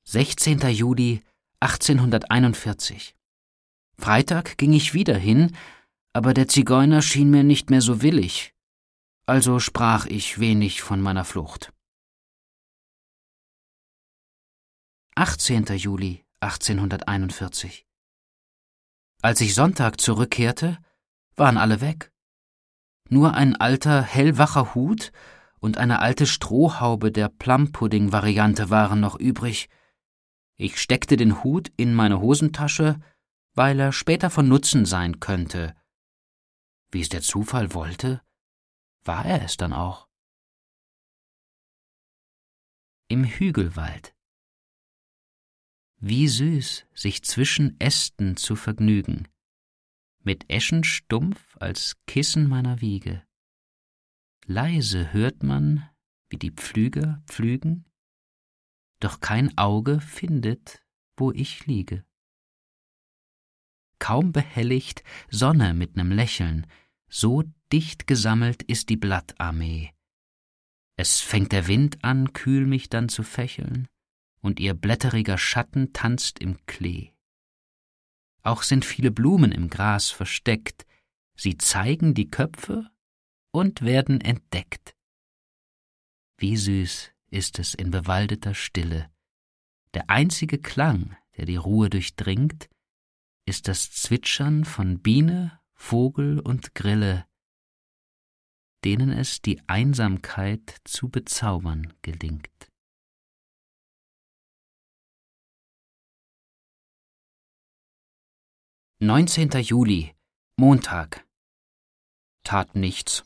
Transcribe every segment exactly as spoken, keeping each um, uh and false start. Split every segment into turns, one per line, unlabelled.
sechzehnter Juli achtzehnhunderteinundvierzig. Freitag ging ich wieder hin, aber der Zigeuner schien mir nicht mehr so willig, also sprach ich wenig von meiner Flucht. achtzehnter Juli achtzehnhunderteinundvierzig. Als ich Sonntag zurückkehrte, waren alle weg. Nur ein alter, hellwacher Hut und eine alte Strohhaube der Plum-Pudding-Variante waren noch übrig. Ich steckte den Hut in meine Hosentasche, weil er später von Nutzen sein könnte. Wie es der Zufall wollte, war er es dann auch. Im Hügelwald. Wie süß, sich zwischen Ästen zu vergnügen, mit Eschen stumpf als Kissen meiner Wiege. Leise hört man, wie die Pflüger pflügen, doch kein Auge findet, wo ich liege. Kaum behelligt Sonne mit nem Lächeln, so dicht gesammelt ist die Blattarmee. Es fängt der Wind an, kühl mich dann zu fächeln, und ihr blätteriger Schatten tanzt im Klee. Auch sind viele Blumen im Gras versteckt, sie zeigen die Köpfe und werden entdeckt. Wie süß ist es in bewaldeter Stille. Der einzige Klang, der die Ruhe durchdringt, ist das Zwitschern von Biene, Vogel und Grille, denen es die Einsamkeit zu bezaubern gelingt. neunzehnter Juli, Montag. Tat nichts.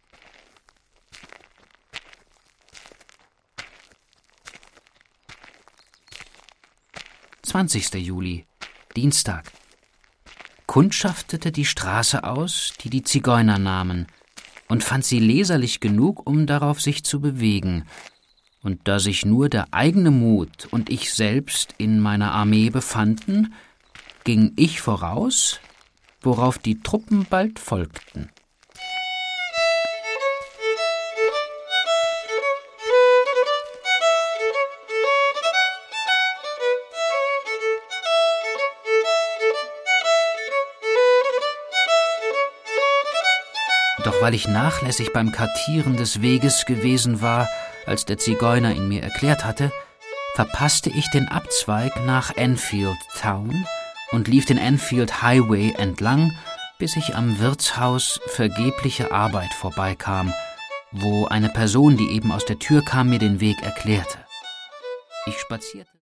zwanzigster Juli, Dienstag. Kundschaftete die Straße aus, die die Zigeuner nahmen, und fand sie leserlich genug, um darauf sich zu bewegen. Und da sich nur der eigene Mut und ich selbst in meiner Armee befanden, ging ich voraus, worauf die Truppen bald folgten. Doch weil ich nachlässig beim Kartieren des Weges gewesen war, als der Zigeuner ihn mir erklärt hatte, verpasste ich den Abzweig nach Enfield Town und lief den Enfield Highway entlang, bis ich am Wirtshaus Vergebliche Arbeit vorbeikam, wo eine Person, die eben aus der Tür kam, mir den Weg erklärte. Ich spazierte